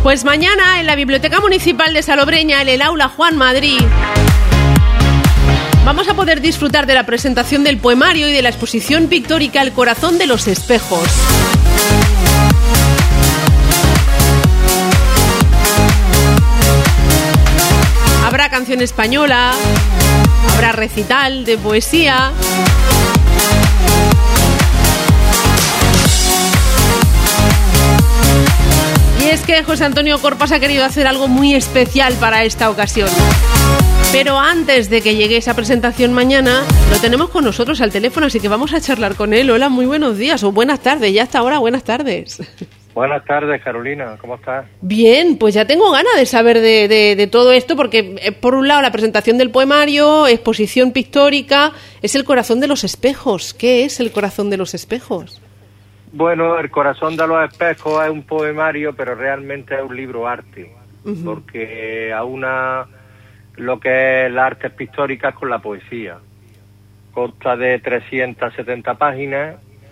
Pues mañana en la Biblioteca Municipal de Salobreña, en el Aula Juan Madrid, vamos a poder disfrutar de la presentación del poemario y de la exposición pictórica El corazón de los espejos. Habrá canción española, habrá recital de poesía. Y es que José Antonio Corpas ha querido hacer algo muy especial para esta ocasión. Pero antes de que llegue esa presentación mañana, lo tenemos con nosotros al teléfono, así que vamos a charlar con él. Hola, muy buenos días o buenas tardes, ya hasta ahora, buenas tardes. Buenas tardes, Carolina, ¿cómo estás? Bien, pues ya tengo ganas de saber de todo esto, porque por un lado la presentación del poemario, exposición pictórica, es el corazón de los espejos. ¿Qué es el corazón de los espejos? Bueno, el corazón de los espejos es un poemario, pero realmente es un libro arte, porque aúna lo que es las artes pictóricas con la poesía. Consta de 370 páginas,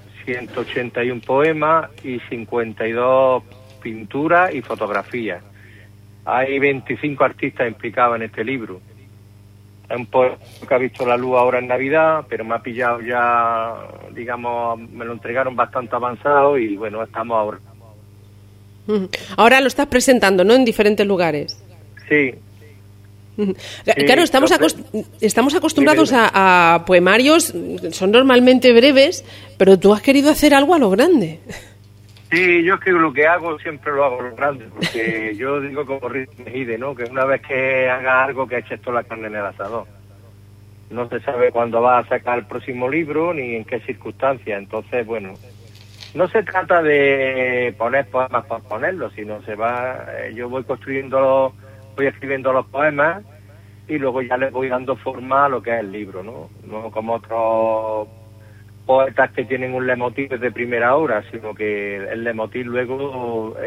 181 poemas y 52 pinturas y fotografías. Hay 25 artistas implicados en este libro. Es un poema que ha visto la luz ahora en Navidad, pero me ha pillado ya, digamos, me lo entregaron bastante avanzado y bueno, estamos ahora. Ahora lo estás presentando, ¿no? En diferentes lugares. Sí. Claro, estamos acostumbrados a poemarios, son normalmente breves, pero tú has querido hacer algo a lo grande. Sí, yo es que lo que hago siempre lo hago a lo grande, porque yo digo como Rick Mejide, ¿no? Que una vez que haga algo que eches toda la carne en el asador. No se sabe cuándo va a sacar el próximo libro ni en qué circunstancias, entonces, bueno, no se trata de poner poemas por ponerlos, sino yo voy voy escribiendo los poemas y luego ya les voy dando forma a lo que es el libro, ¿no? No como otros poetas que tienen un leitmotiv de primera hora, sino que el leitmotiv luego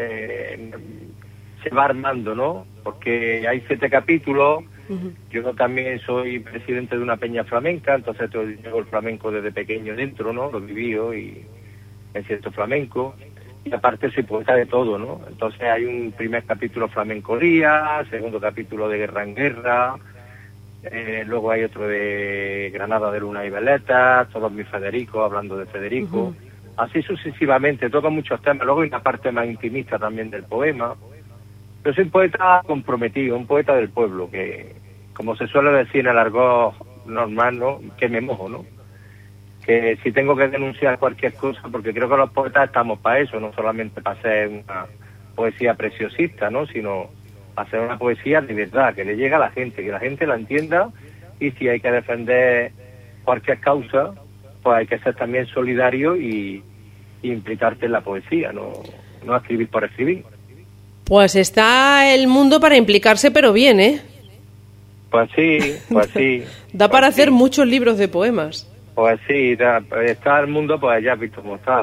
se va armando, ¿no? Porque hay 7 capítulos. Yo también soy presidente de una peña flamenca, entonces llevo el flamenco desde pequeño dentro, ¿no? Lo viví y me siento flamenco. Y aparte soy poeta de todo, ¿no? Entonces hay un primer capítulo flamencoría, segundo capítulo de guerra en guerra, luego hay otro de Granada de Luna y Veletas, todos mis Federico, hablando de Federico, así sucesivamente, toco muchos temas. Luego hay una parte más intimista también del poema. Yo soy un poeta comprometido, un poeta del pueblo, que, como se suele decir en el argot normal, ¿no? Que me mojo, ¿no? Que si tengo que denunciar cualquier cosa, porque creo que los poetas estamos para eso, no solamente para hacer una poesía preciosista, ¿no? Sino para hacer una poesía de verdad, que le llegue a la gente, que la gente la entienda, y si hay que defender cualquier causa, pues hay que ser también solidario y implicarte en la poesía, no escribir por escribir. Pues está el mundo para implicarse, pero bien, ¿eh? Pues sí. Da para hacer muchos libros de poemas. Pues sí, está el mundo, pues ya has visto cómo está,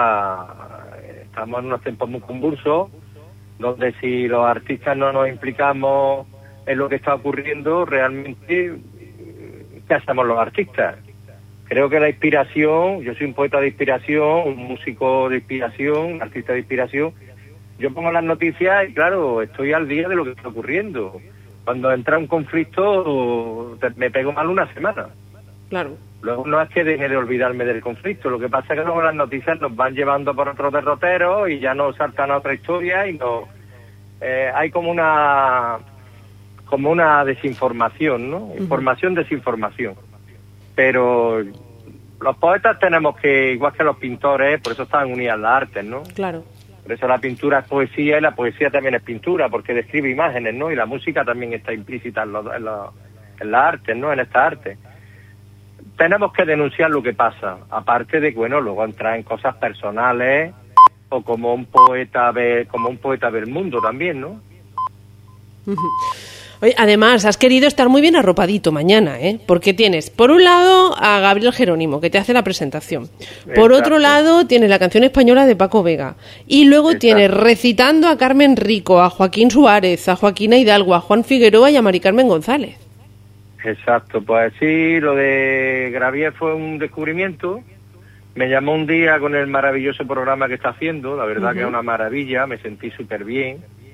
estamos en unos tiempos muy convulsos, donde si los artistas no nos implicamos en lo que está ocurriendo, realmente, ¿qué hacemos los artistas? Creo que la inspiración, yo soy un poeta de inspiración, un músico de inspiración, un artista de inspiración. Yo pongo las noticias y claro, estoy al día de lo que está ocurriendo. Cuando entra un conflicto, me pego mal una semana. Claro. Luego no es que deje de olvidarme del conflicto, lo que pasa es que luego las noticias nos van llevando por otros derroteros y ya nos saltan a otra historia y hay como una desinformación, ¿no? Información, desinformación. Pero los poetas tenemos que, igual que los pintores, por eso están unidas las artes, ¿no? Claro. Por eso la pintura es poesía y la poesía también es pintura, porque describe imágenes, ¿no? Y la música también está implícita en las artes, ¿no? En estas artes. Tenemos que denunciar lo que pasa, aparte de que, bueno, luego entrar en cosas personales o como un poeta ve el mundo también, ¿no? Oye, además, has querido estar muy bien arropadito mañana, ¿eh? Porque tienes, por un lado, a Gabriel Jerónimo, que te hace la presentación. Por otro lado, tienes la canción española de Paco Vega. Y luego tienes recitando a Carmen Rico, a Joaquín Suárez, a Joaquina Hidalgo, a Juan Figueroa y a Mari Carmen González. Exacto, pues sí, lo de Gabriel fue un descubrimiento. Me llamó un día con el maravilloso programa que está haciendo, la verdad que es una maravilla, me sentí súper bien.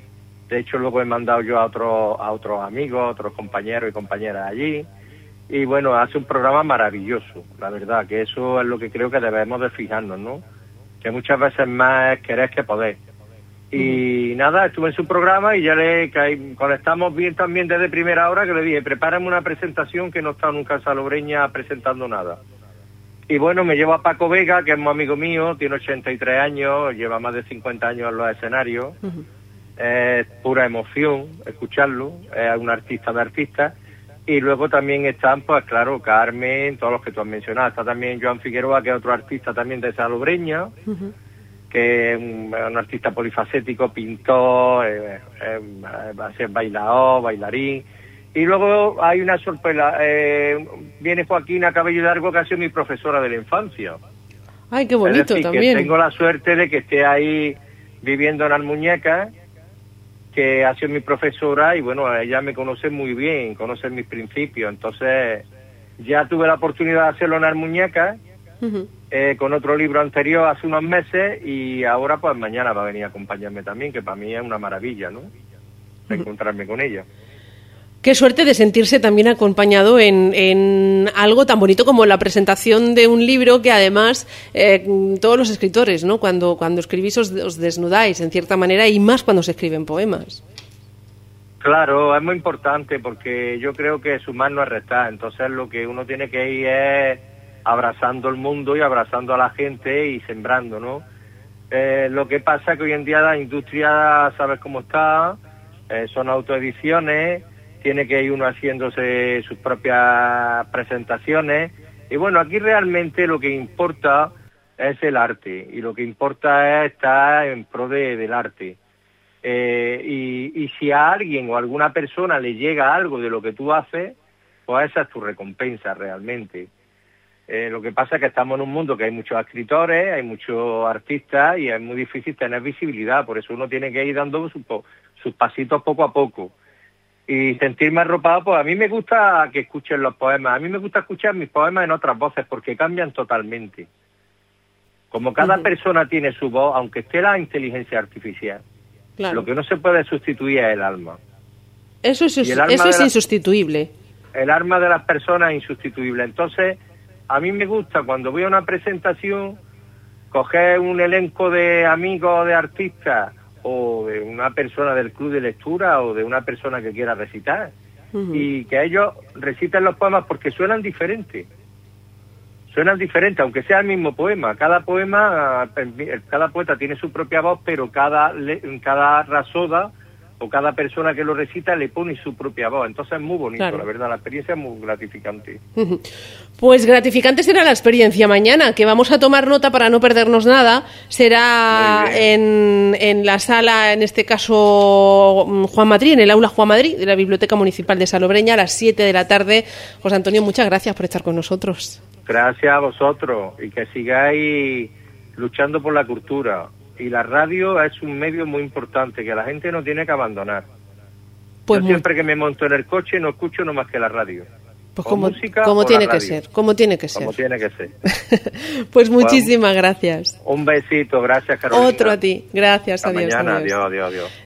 De hecho, luego he mandado yo a otros amigos, a otros compañeros y compañeras allí. Y bueno, hace un programa maravilloso, la verdad, que eso es lo que creo que debemos de fijarnos, ¿no? Que muchas veces más es querer que poder. Y nada, estuve en su programa y ya le conectamos bien también desde primera hora, que le dije, prepárame una presentación, que no he estado nunca en Salobreña presentando nada. Y bueno, me llevo a Paco Vega, que es muy amigo mío, tiene 83 años, lleva más de 50 años en los escenarios. Es pura emoción escucharlo, es un artista de artistas. Y luego también están, pues claro, Carmen, todos los que tú has mencionado. Está también Joan Figueroa, que es otro artista también de Salobreña, que es un artista polifacético, pintor, bailador, bailarín. Y luego hay una sorpresa, viene Joaquina Cabello Largo, que ha sido mi profesora de la infancia. Ay, qué bonito, es decir, también. Que tengo la suerte de que esté ahí viviendo en Almuñécar, que ha sido mi profesora, y bueno, ella me conoce muy bien, conoce mis principios. Entonces ya tuve la oportunidad de hacerlo en Almuñécar, con otro libro anterior hace unos meses, y ahora pues mañana va a venir a acompañarme también, que para mí es una maravilla, ¿no? Encontrarme con ella. Qué suerte de sentirse también acompañado en algo tan bonito como la presentación de un libro, que además todos los escritores, ¿no? Cuando escribís os desnudáis en cierta manera, y más cuando se escriben poemas. Claro, es muy importante, porque yo creo que sumar no es restar. Entonces lo que uno tiene que ir es abrazando el mundo y abrazando a la gente y sembrando, ¿no? Lo que pasa es que hoy en día la industria, sabes cómo está, son autoediciones, tiene que ir uno haciéndose sus propias presentaciones, y bueno, aquí realmente lo que importa es el arte, y lo que importa es estar en pro del arte. Y si a alguien o a alguna persona le llega algo de lo que tú haces, pues esa es tu recompensa realmente. Lo que pasa es que estamos en un mundo que hay muchos escritores, hay muchos artistas, y es muy difícil tener visibilidad, por eso uno tiene que ir dando sus pasitos poco a poco. Y sentirme arropado, pues a mí me gusta que escuchen los poemas, a mí me gusta escuchar mis poemas en otras voces, porque cambian totalmente. Como cada persona tiene su voz, aunque esté la inteligencia artificial, lo que no se puede sustituir es el alma. Eso es insustituible. El alma de las personas es insustituible. Entonces, a mí me gusta, cuando voy a una presentación, coger un elenco de amigos, de artistas, o de una persona del club de lectura, o de una persona que quiera recitar, y que ellos reciten los poemas, porque suenan diferentes, aunque sea el mismo poema. Cada poeta tiene su propia voz, pero cada rasoda o cada persona que lo recita le pone su propia voz. Entonces es muy bonito, claro. La verdad, la experiencia es muy gratificante. Pues gratificante será la experiencia mañana, que vamos a tomar nota para no perdernos nada. Será en la sala, en este caso Juan Madrid, en el aula Juan Madrid de la Biblioteca Municipal de Salobreña, a las 7 de la tarde. José Antonio, muchas gracias por estar con nosotros. Gracias a vosotros, y que sigáis luchando por la cultura. Y la radio es un medio muy importante que la gente no tiene que abandonar. Pues yo siempre que me monto en el coche no escucho no más que la radio. Pues como tiene que ser, como tiene que ser. Como tiene que ser. Pues muchísimas gracias. Un besito, gracias Carolina. Otro a ti, gracias, adiós. Hasta mañana, adiós.